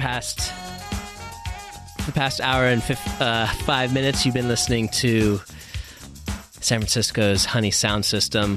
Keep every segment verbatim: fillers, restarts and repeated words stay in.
past for the past hour and fif- uh, five minutes, you've been listening to San Francisco's Honey Sound System.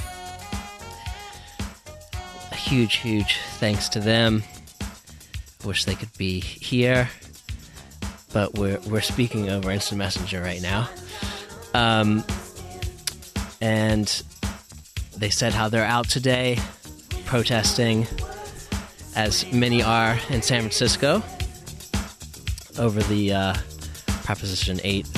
A huge, huge thanks to them. Wish they could be here, but we're we're speaking over Instant Messenger right now. Um, and they said how they're out today protesting, as many are in San Francisco, over the uh, Proposition eight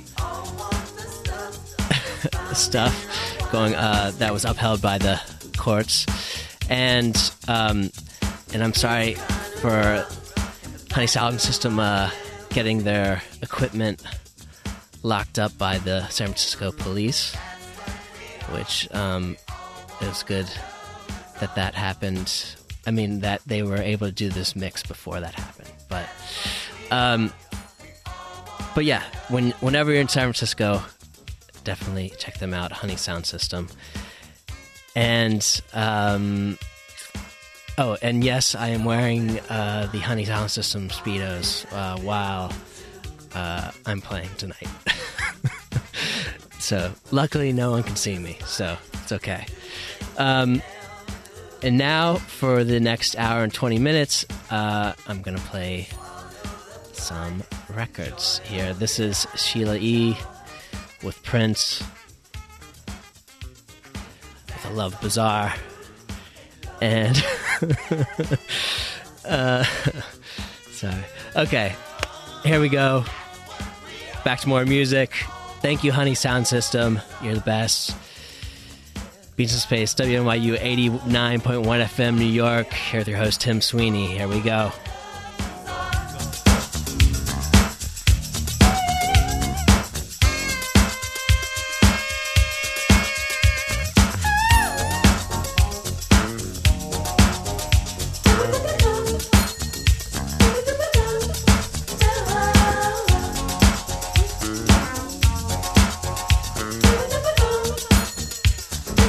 stuff going uh, that was upheld by the courts. And um, and I'm sorry for Honey Sound System uh, getting their equipment locked up by the San Francisco police, which um, it was good that that happened. I mean, that they were able to do this mix before that happened. But, um, but yeah, when whenever you're in San Francisco, definitely check them out, Honey Sound System. And, um, oh, and yes, I am wearing uh, the Honey Sound System Speedos uh, while uh, I'm playing tonight. So, luckily, no one can see me, so it's okay. Um, and now, for the next hour and twenty minutes, uh, I'm going to play some records here. This is Sheila E. with Prince, with A Love Bazaar, and... uh, sorry. Okay, here we go. Back to more music. Thank you, Honey Sound System. You're the best. Beats in Space, W N Y U eighty-nine point one F M, New York. Here with your host, Tim Sweeney. Here we go.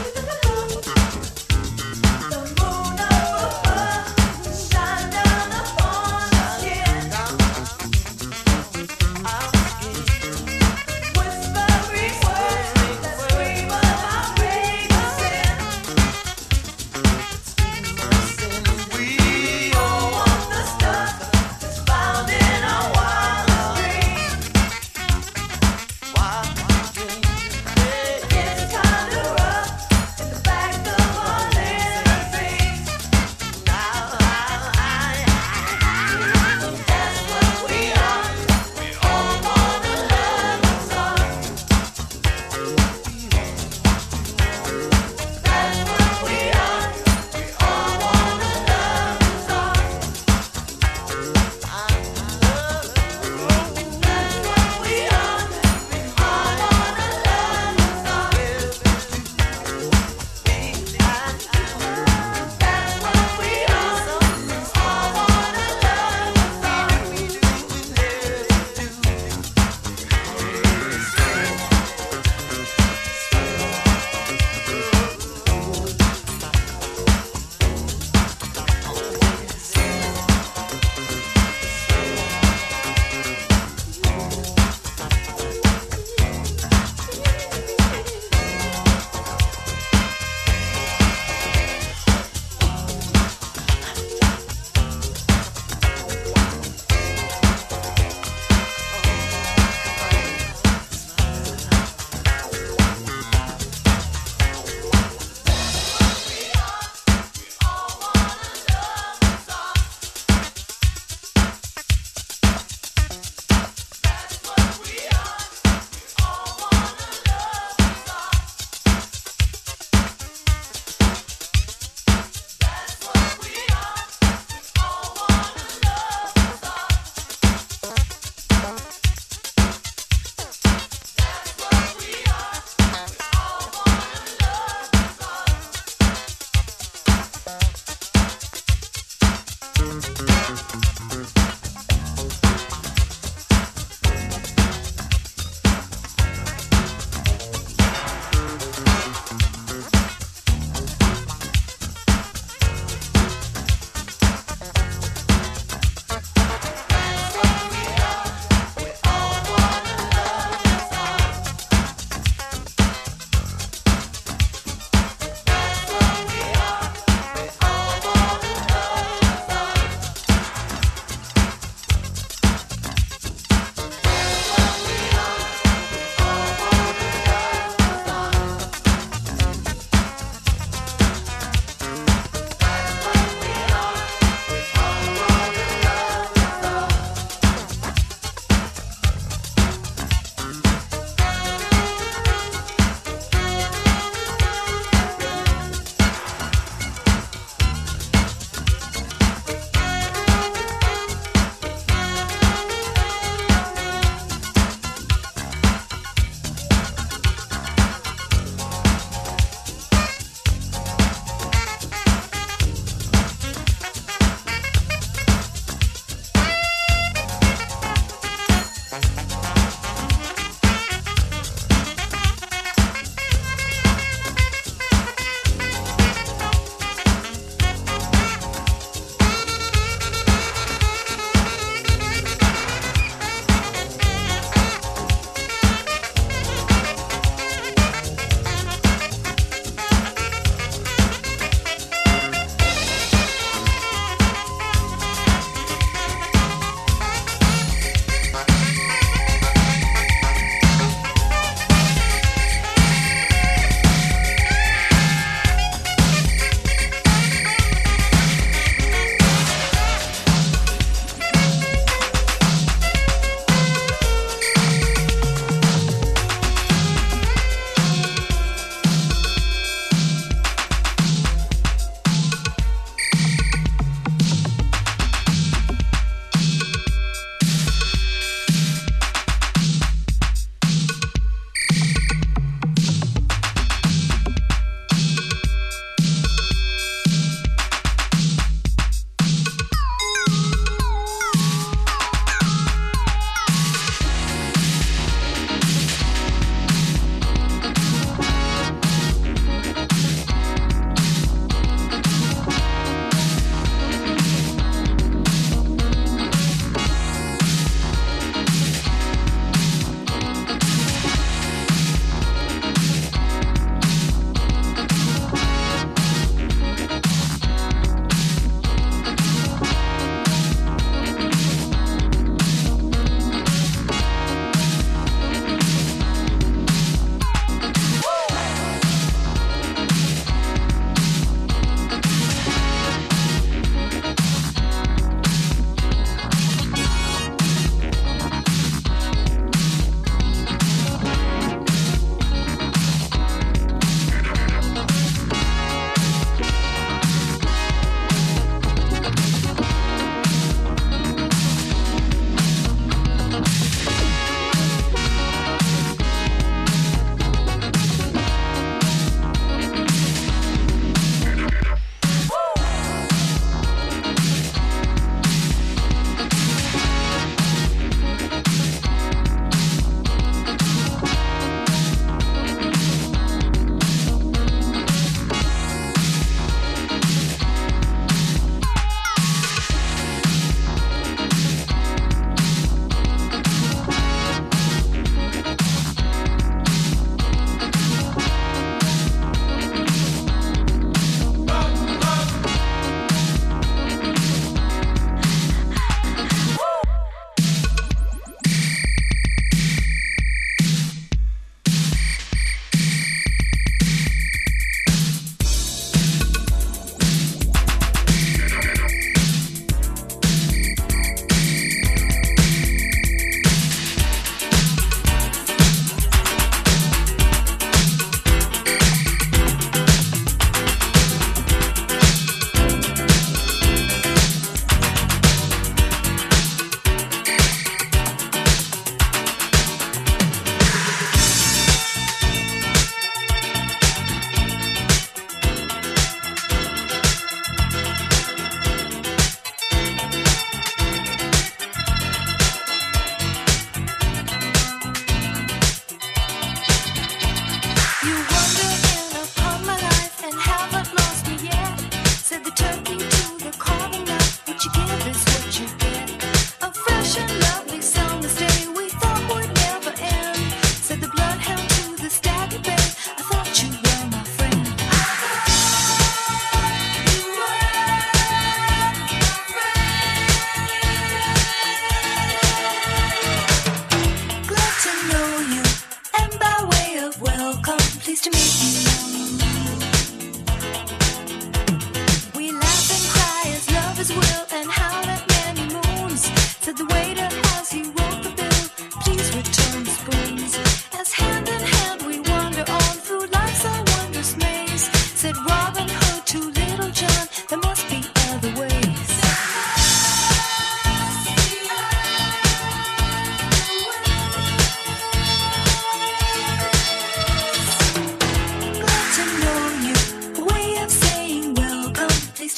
Shine down the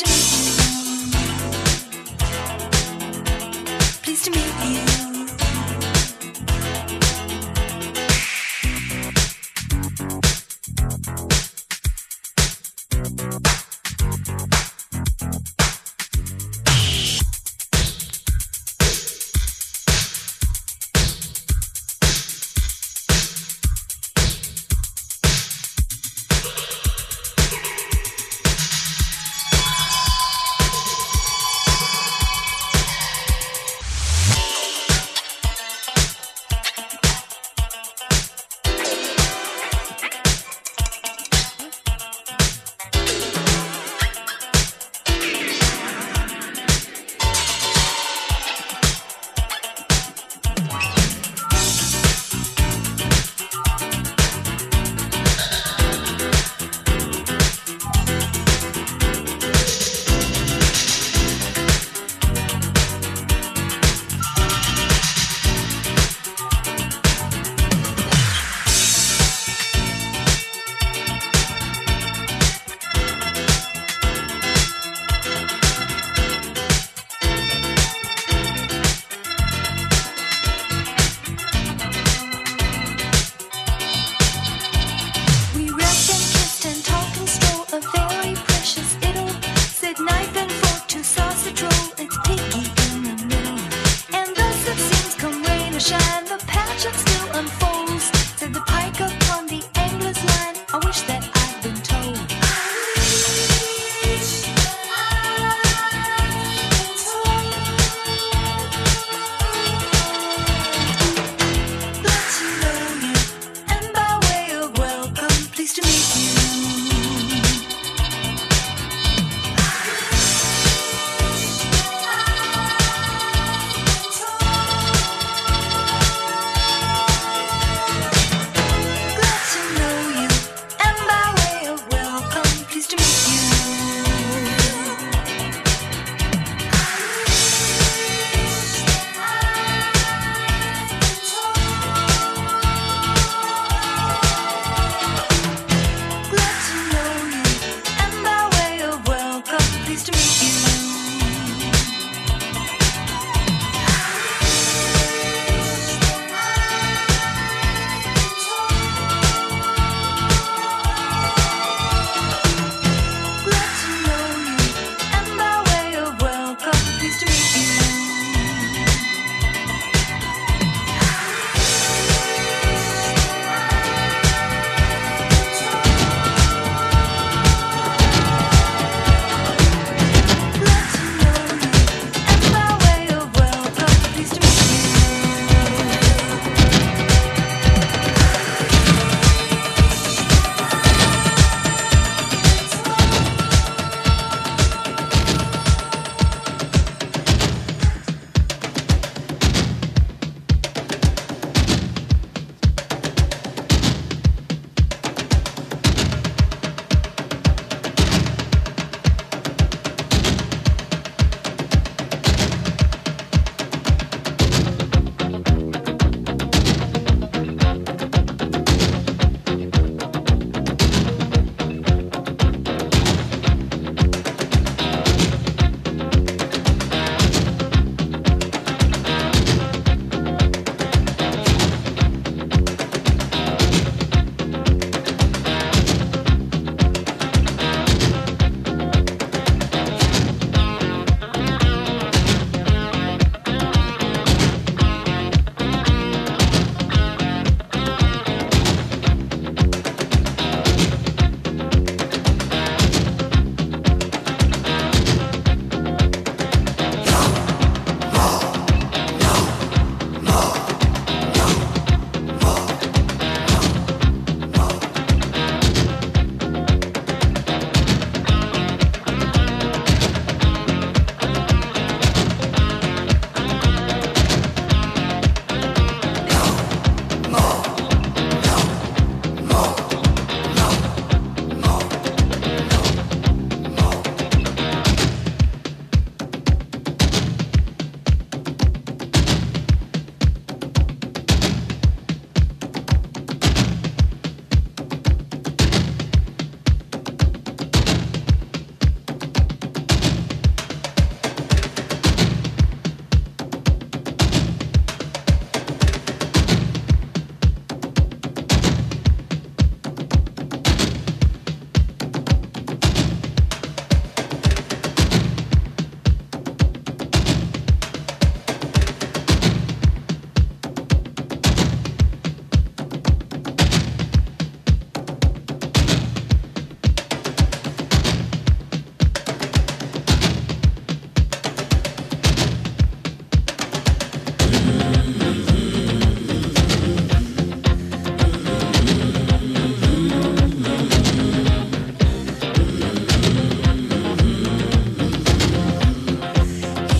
Pleased to meet you.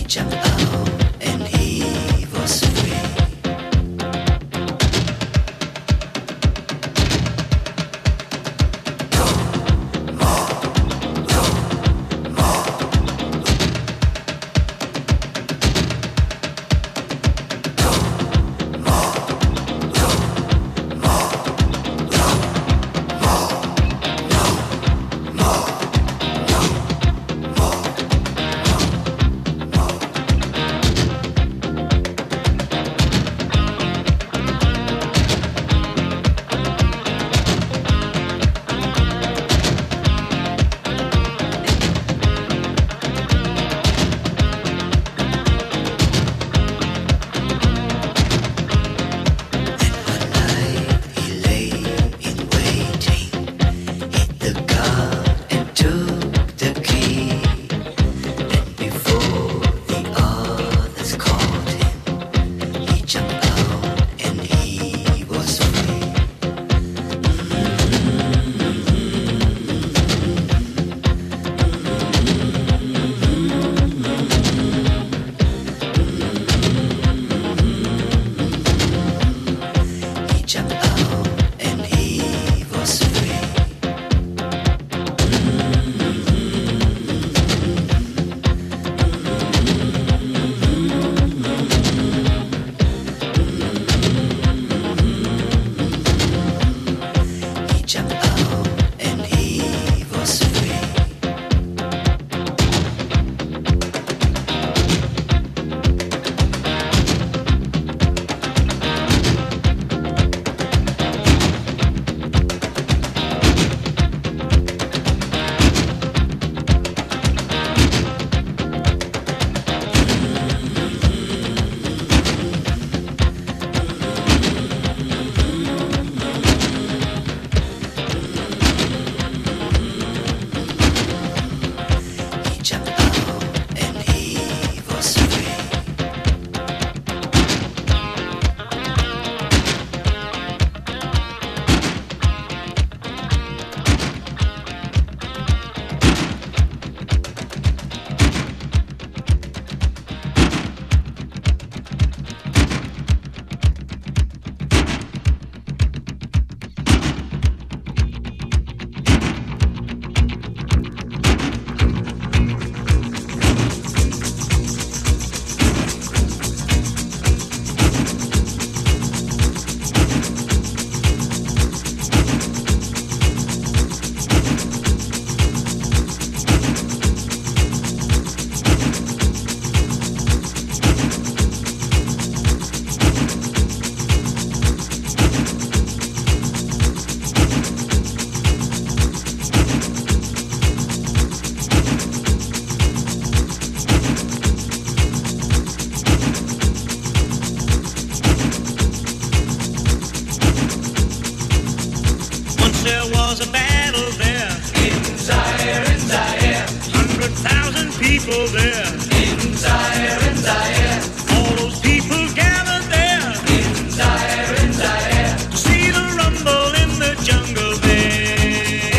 jumped out and he was free. There was a battle there in Zaire, in Zaire. Hundred thousand people there in Zaire, in Zaire. All those people gathered there in Zaire, in Zaire to see the rumble in the jungle there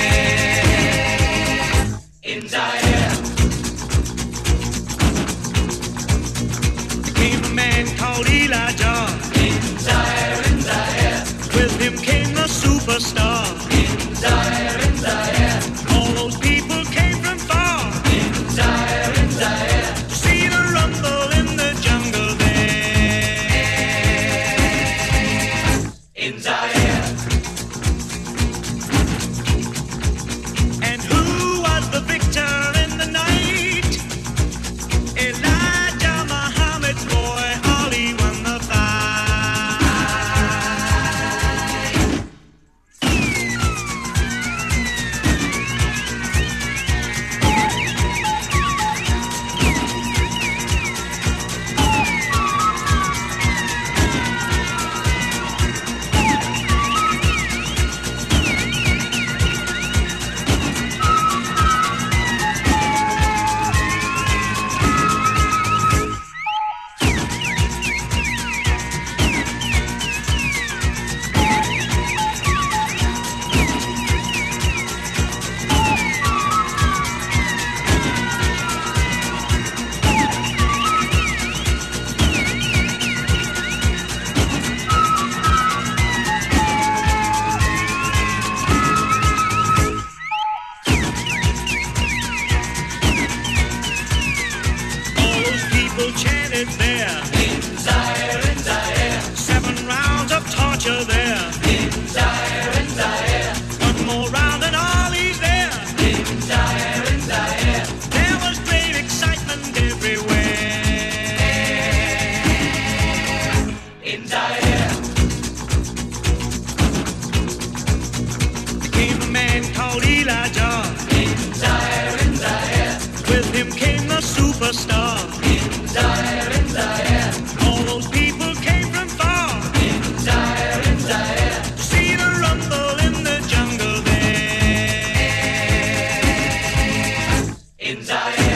in Zaire. There came a man called Elijah in Zaire, in Zaire. With him came the superstar. In Zaire, in Zaire. All those people came from far. In Zaire, in Zaire. To see the rumble in the jungle there. In Zaire. And who was the victor in the night? Elijah Muhammad's boy, Ali won the fight. superstar. In Zaire, in Zaire. All those people came from far. In Zaire, in Zaire. To see the rumble in the jungle there. In Zaire.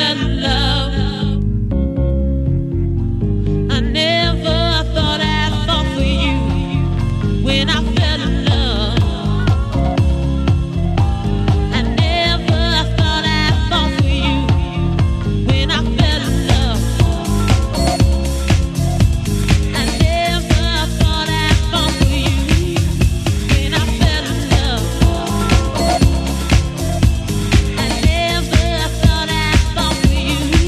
I never thought I'd fall for you.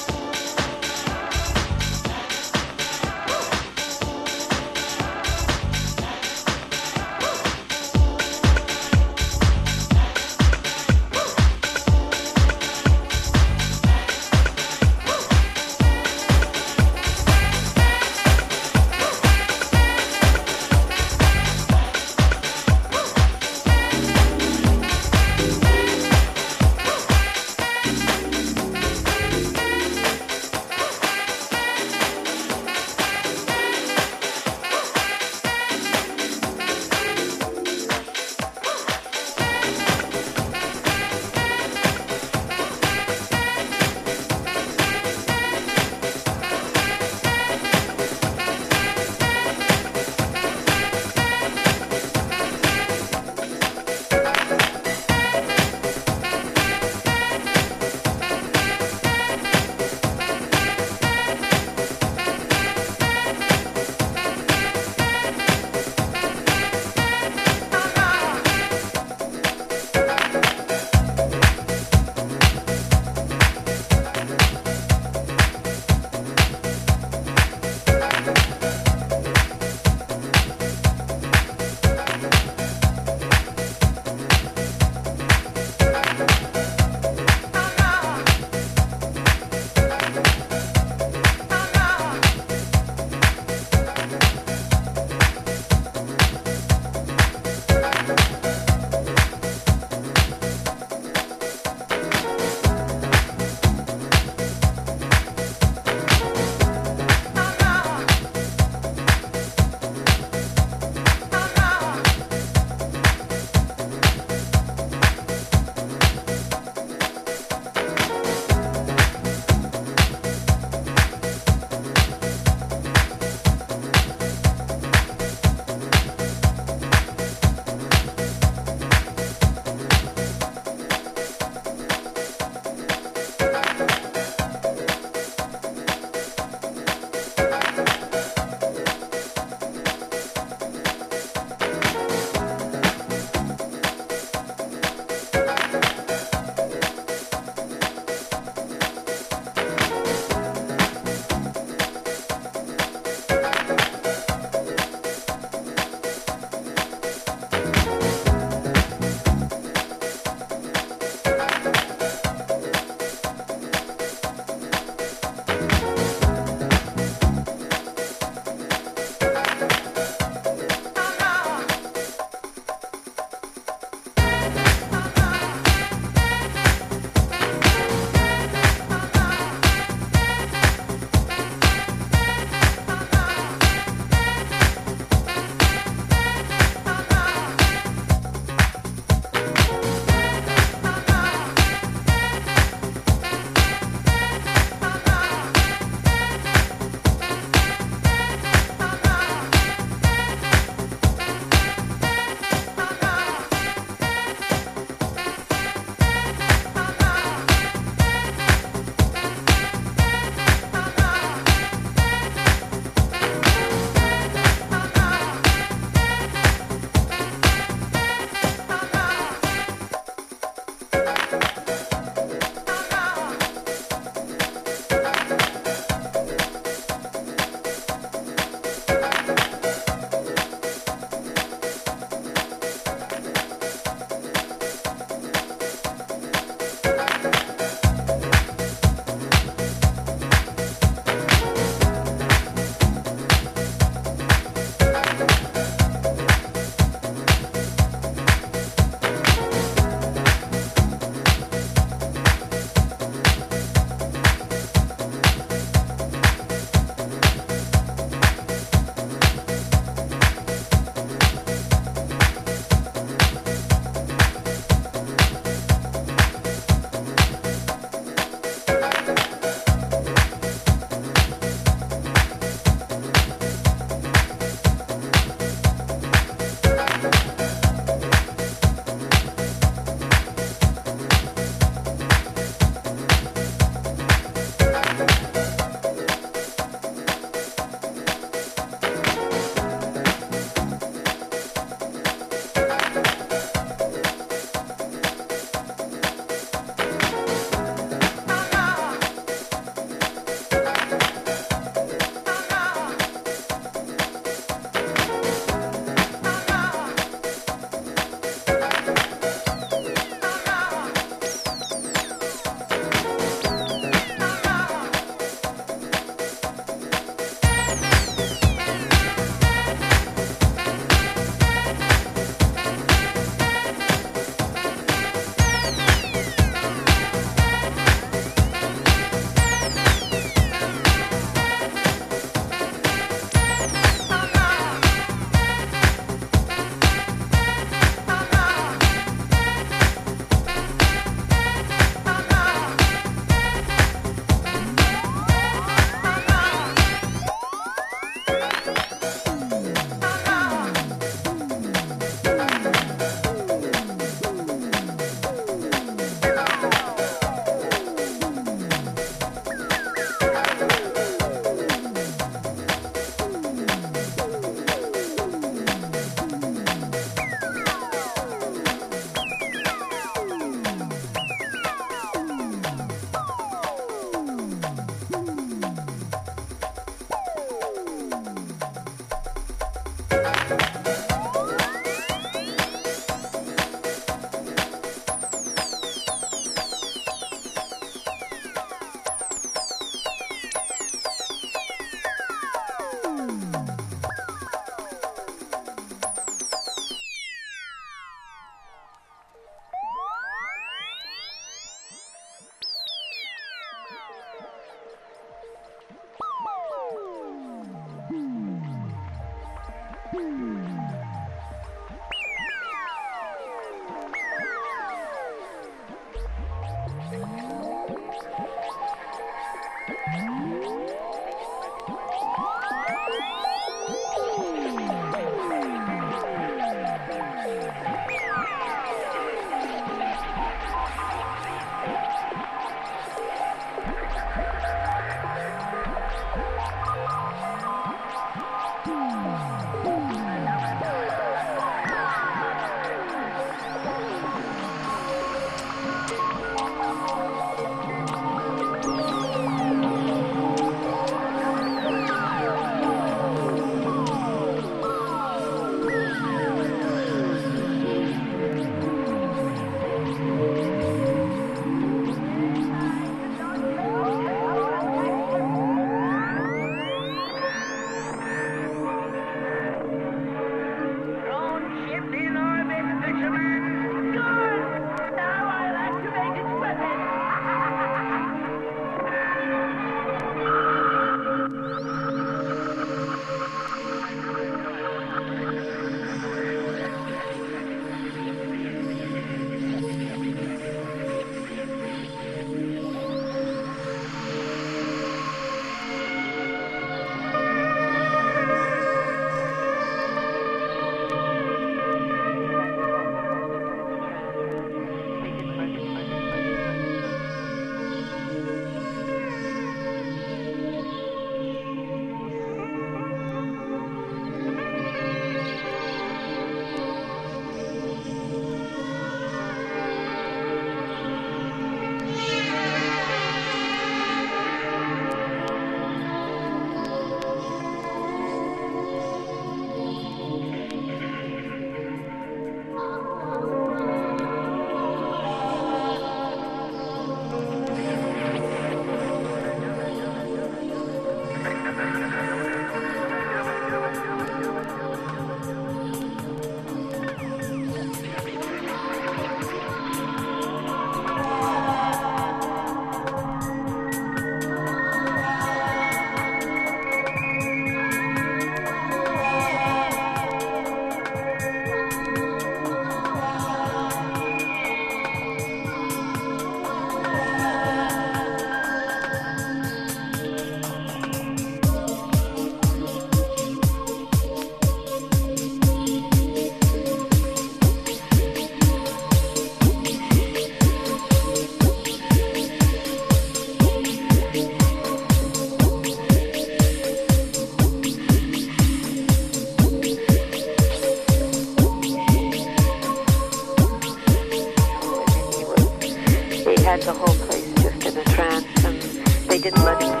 had the whole place just in a trance, and they didn't let it.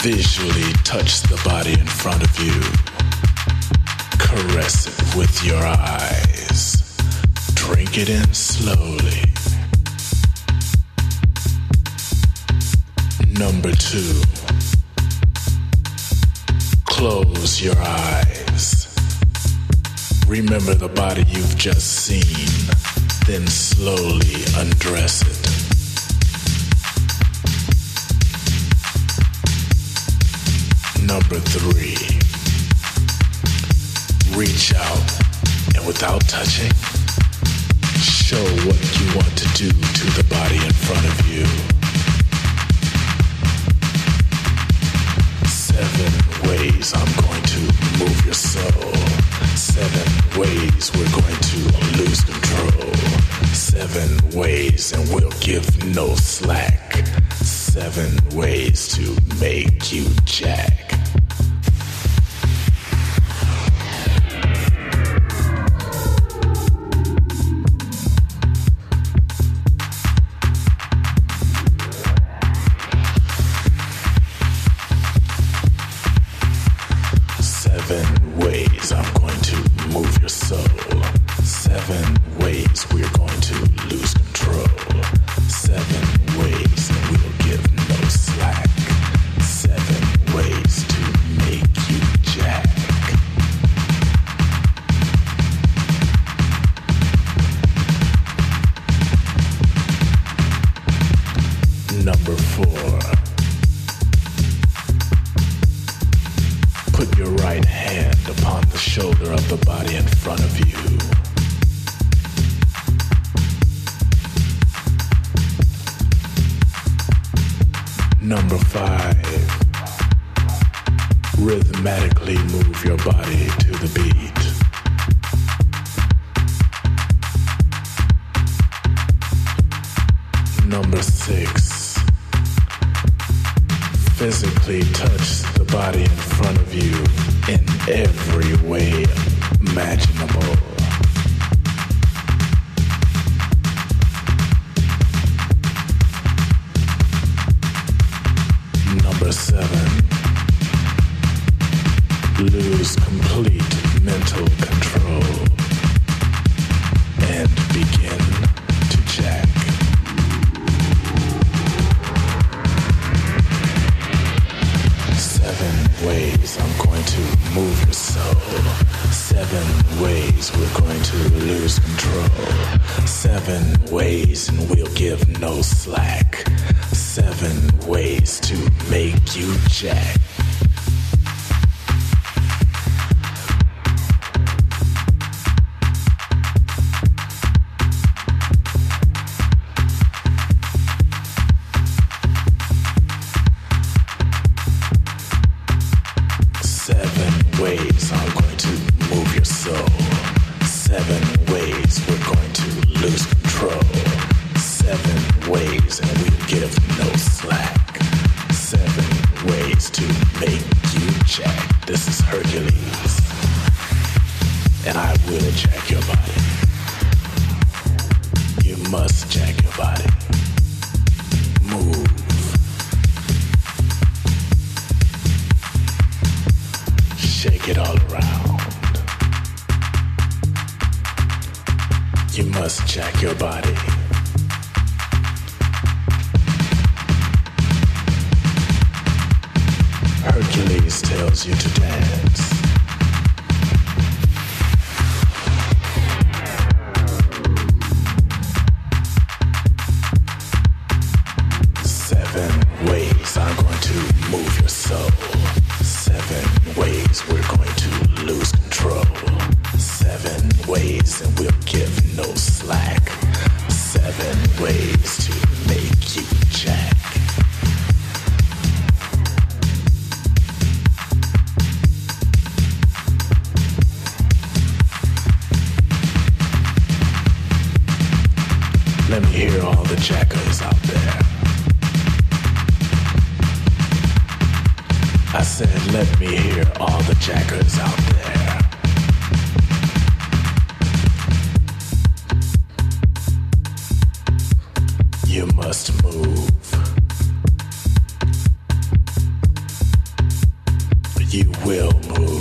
Visually touch the body in front of you. Caress it with your eyes. Drink it in slowly. Number two. Close your eyes. Remember the body you've just seen. Then slowly undress it. Number three, reach out and without touching, show what you want to do to the body in front of you. Seven ways I'm going to move your soul. Seven ways we're going to lose control. Seven ways and we'll give no slack. Seven ways to make you jack. Seven ways I'm going to move your soul. Seven ways we're going to lose control. Seven ways and we'll give no slack. Seven ways to make you jack. Number four. Put your right hand upon the shoulder of the body in front of you. Number five, rhythmically move your body to the beat. Number six, physically touch the body in front of you in every way imaginable. Number seven, lose complete mental control and begin to jack. Seven ways I'm going to move your soul. Seven ways we're going to lose control. Seven ways and we'll give no slack. Seven ways to make you jack. Seven ways I'm going to move your soul. Seven ways we're going to lose control. Seven ways and we'll give no slack. Seven ways to make you jack. This is Hercules, and I will jack your body. You must jack your body. Move. Shake it all around. You must jack your body. Hercules tells you to dance. Seven ways I'm going to move your soul. Seven ways we're going to lose control. Seven ways and we'll give no slack. Seven ways to make you jack. Let me hear all the jackers out there. I said, let me hear all the jackers out there. You must move. you will move.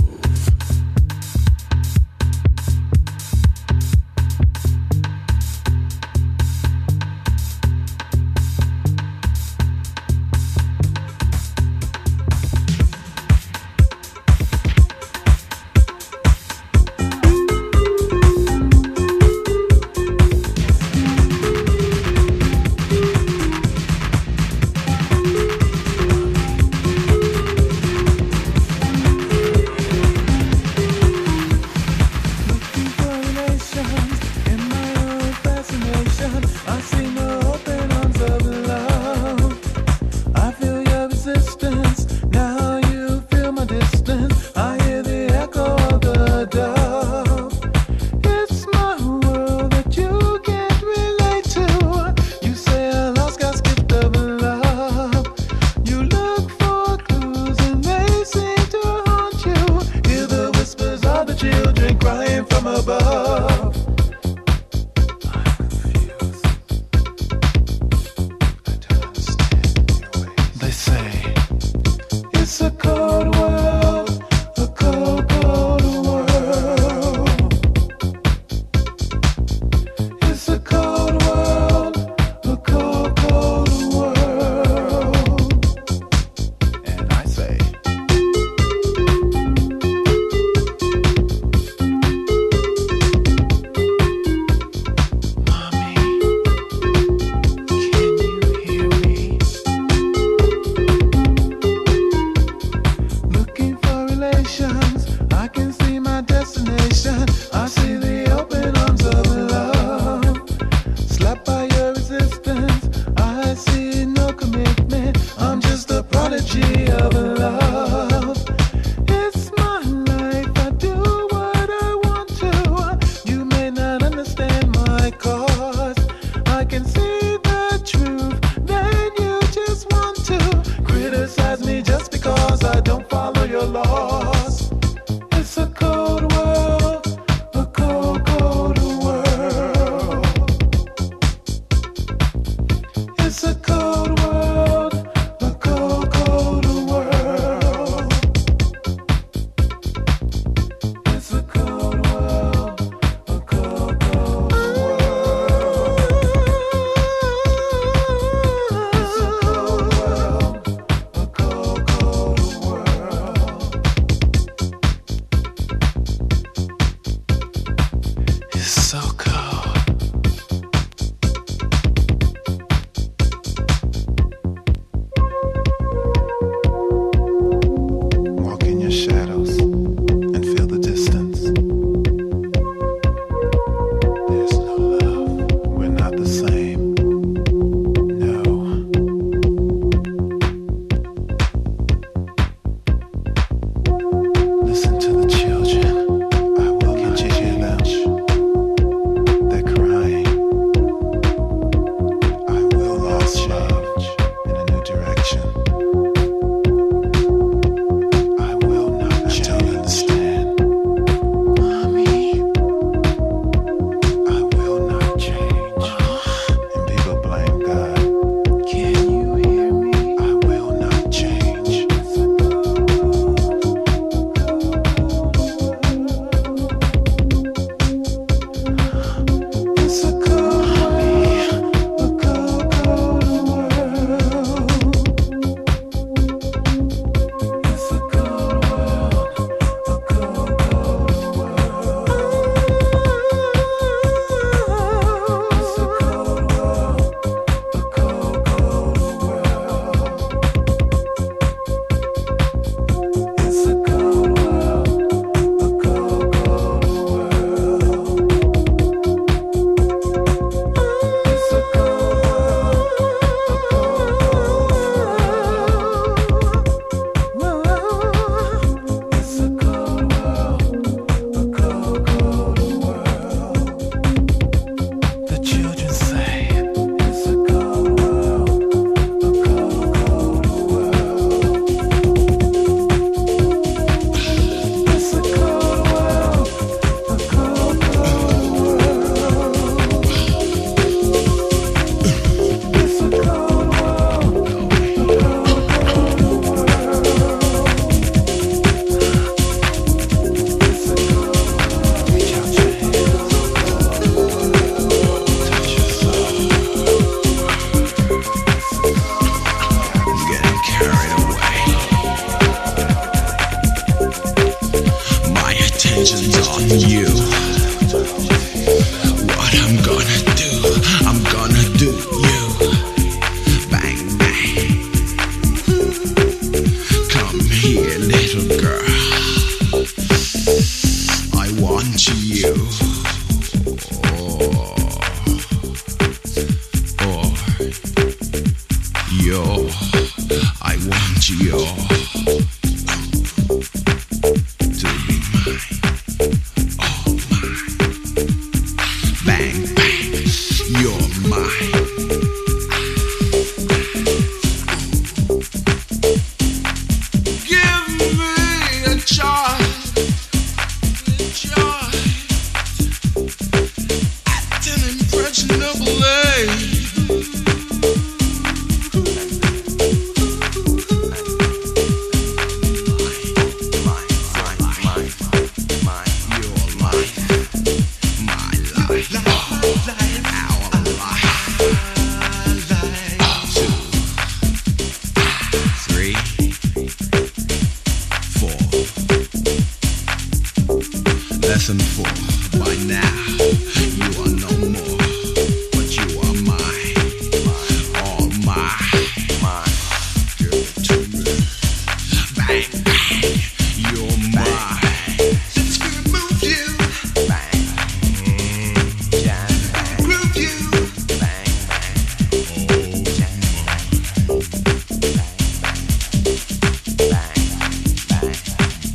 lesson for. By now, you are no more, but you are mine, all mine, mine. Give it to me. Bang, bang, you're mine. Since we moved you, bang, jam, bang, groove you, bang, bang, oh, jam, bang, bang, bang, bang.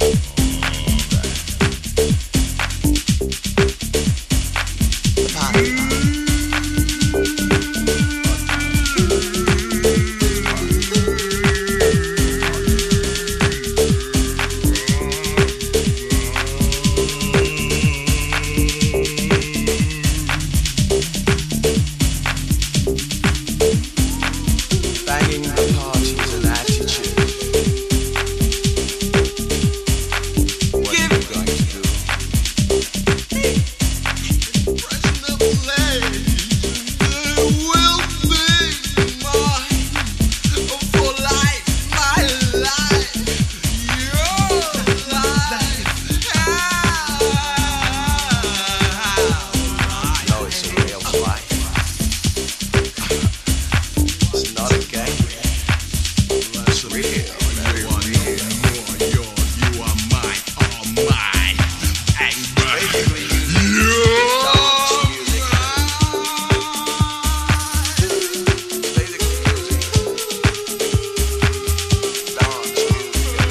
Banging the party's an attitude. What are you going to do? Impression of late, they will be mine for life, my life, your life. No, it's a real life. It's not a game. It's real. You are no more yours. You are mine, all mine. Bang, bang. Basically, you dance music. Basically, music. Dance music.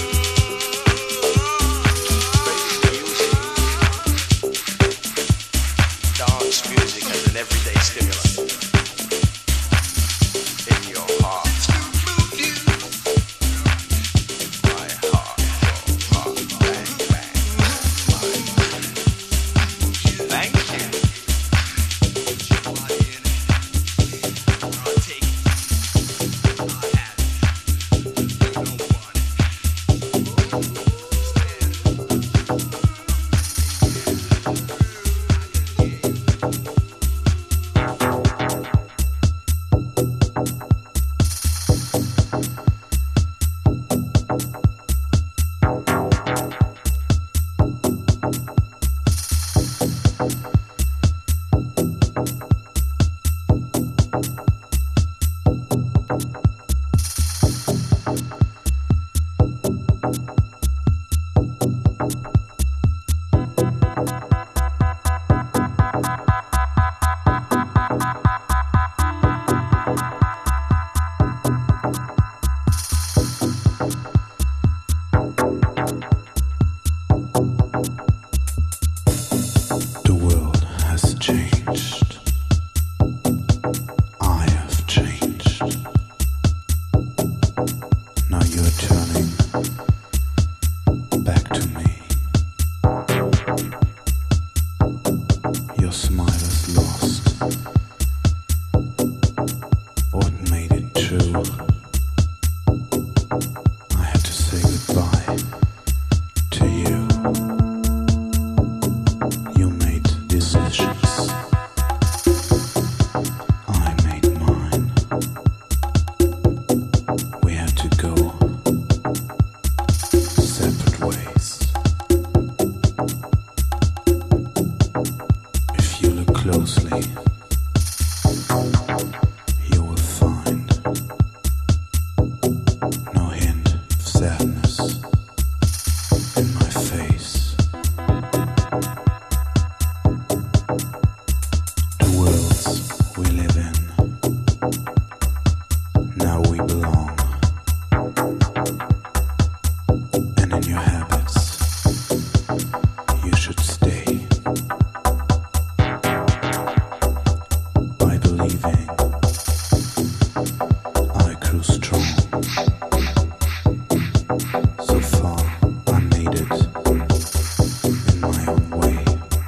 Basically, music. Dance music as an everyday stimulant. In your heart. My heart, your heart, bang, bang. Thank you. The world has changed. I have changed. Now you're turning back to me. Your smile is lost. What made it true? I had to say goodbye to you. You made decisions. I made mine. We had to go separate ways. If you look closely, you will find no hint of sadness in my face. The worlds we live in, now we belong. And in your habits, you should stay. By believing I grew strong. So far, I made it in my own way.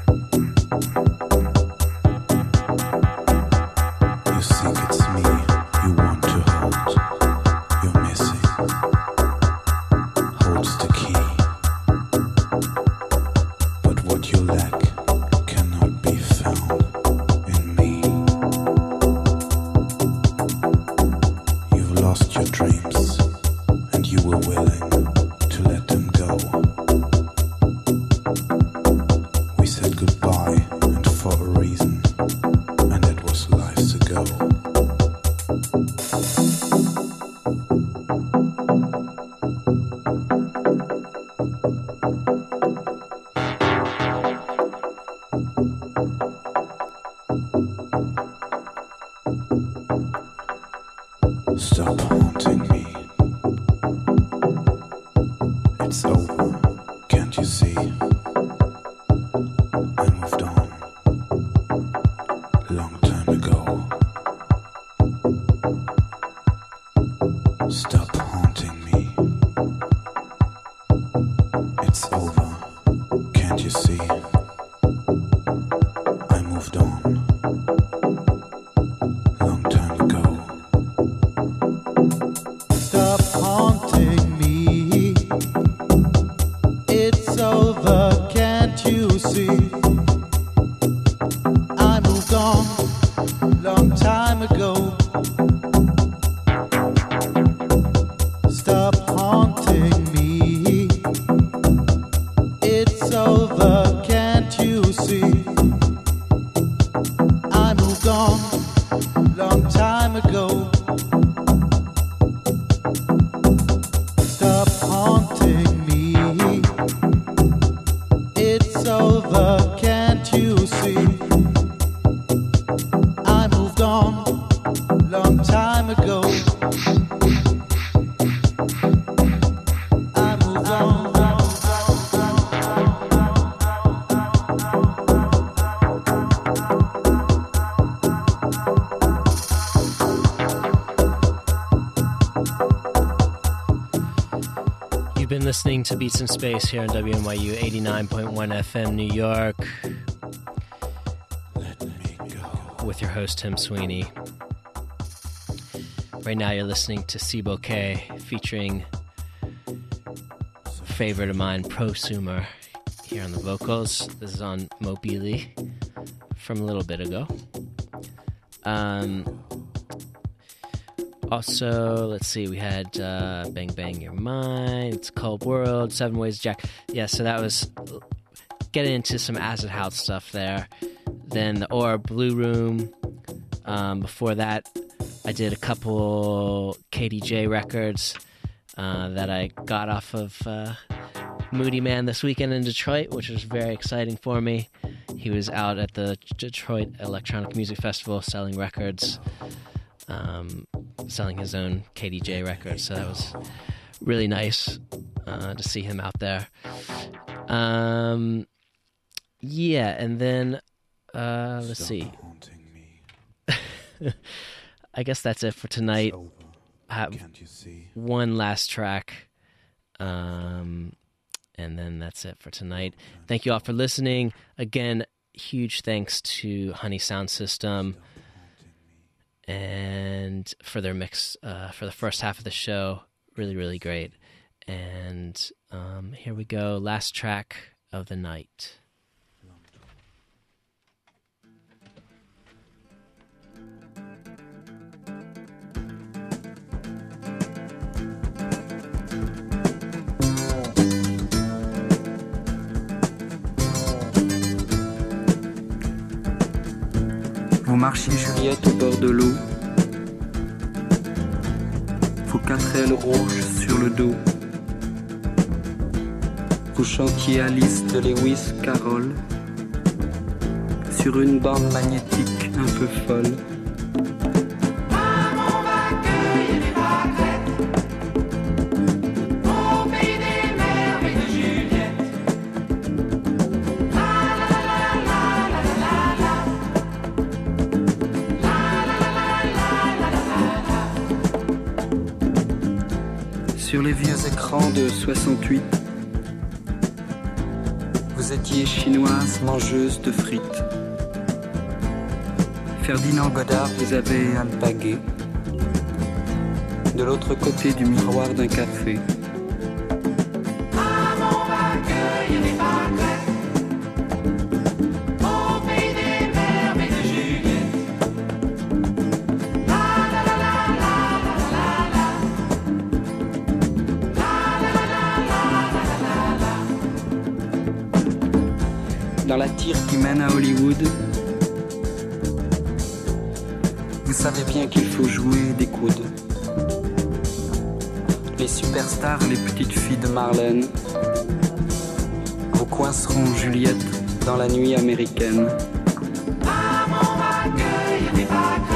You think it's me you want to hold. You're missing. Holds the key It's over, can't you see? I moved on, long time ago. Stop haunting me. It's over, can't you see? I moved on, long time ago. Stop haunting me. It's over, can't you see? I moved on, long time ago. Stop haunting me. It's over, can't you see? I moved on, long time ago. Stop haunting me. It's over, can't you see? I moved on, long time ago. I moved on. You've been listening to Beats in Space here on W N Y U eighty-nine point one F M New York Let me go. with your host Tim Sweeney. Right now you're listening to Sibo K featuring a favorite of mine, Prosumer, here on the vocals. This is on Mobili from a little bit ago. Um, also, let's see, we had uh, Bang Bang Your Mind, It's a Cold World, Seven Ways Jack. Yeah, so that was getting into some acid house stuff there. Then the Orb Blue Room. Um, before that, I did a couple K D J records uh, that I got off of uh, Moody Man this weekend in Detroit, which was very exciting for me. He was out at the Detroit Electronic Music Festival selling records, um, selling his own K D J records, so that was really nice uh, to see him out there. Um, yeah, and then, uh, let's Stop see. haunting me. I guess that's it for tonight. It's over, I have can't you see? one last track, um, and then that's it for tonight. Thank you all for listening. Again, huge thanks to Honey Sound System and for their mix uh, for the first half of the show. Really, really great. And um, here we go. Last track of the night. Vous marchiez Juliette au bord de l'eau, vos quatre ailes rouges sur le dos. Vous chantiez Alice de Lewis Carroll sur une bande magnétique un peu folle. Sur les vieux écrans de soixante-huit, vous étiez chinoise mangeuse de frites. Ferdinand Godard vous avait alpagué de l'autre côté du miroir d'un café. Dans la tire qui mène à Hollywood, vous savez bien qu'il faut jouer des coudes. Les superstars, les petites filles de Marlène, vous coinceront Juliette dans la nuit américaine. Maman va cueillir des vagues.